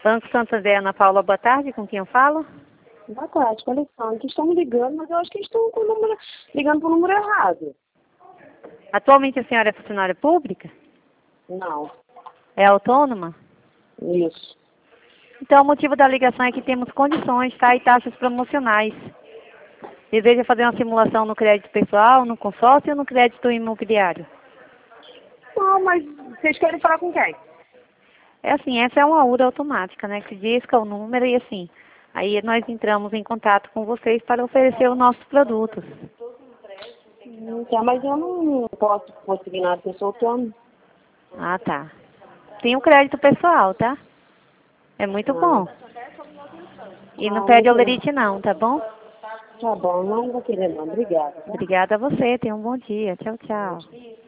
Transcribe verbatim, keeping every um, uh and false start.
Banco Santander, Ana Paula, boa tarde, com quem eu falo? Boa tarde, com a Alexandre, que estão me ligando, mas eu acho que estão com o número, ligando para o número errado. Atualmente a senhora é funcionária pública? Não, É autônoma? isso. Então, o motivo da ligação é que temos condições, tá? E taxas promocionais. Deseja fazer uma simulação no crédito pessoal, no consórcio ou no crédito imobiliário? Não, mas vocês querem falar com quem? É assim, essa é uma U R A automática, né? Que disca o número e assim. Aí nós entramos em contato com vocês para oferecer os nossos produtos. Então, mas eu não posso conseguir nada, porque eu sou autônomo. Ah, tá. Tem um crédito pessoal, tá? É muito bom. Ah, E não ah, pede muito bem. olerite não, tá bom? Tá bom, não vou querer não. Obrigada. Tá? Obrigada a você. Tenha um bom dia. Tchau, tchau.